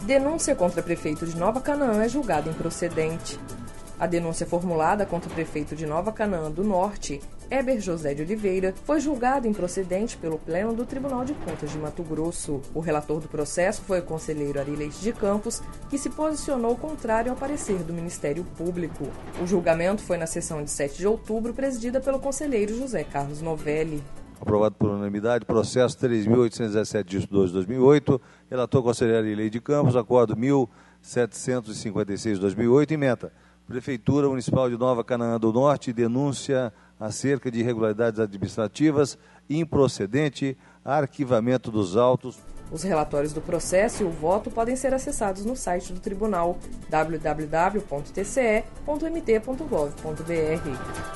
Denúncia contra prefeito de Nova Canaã é julgada improcedente. A denúncia formulada contra o prefeito de Nova Canaã do Norte, Heber José de Oliveira, foi julgada improcedente pelo Pleno do Tribunal de Contas de Mato Grosso. O relator do processo foi o conselheiro Ari Leite de Campos, que se posicionou contrário ao parecer do Ministério Público. O julgamento foi na sessão de 7 de outubro, presidida pelo conselheiro José Carlos Novelli. Aprovado por unanimidade, processo 3.817/2008, relator conselheiro Ari Leite de Campos, acordo 1.756/2008, ementa. Prefeitura Municipal de Nova Canaã do Norte, denúncia acerca de irregularidades administrativas, improcedente, arquivamento dos autos. Os relatórios do processo e o voto podem ser acessados no site do Tribunal, www.tce.mt.gov.br.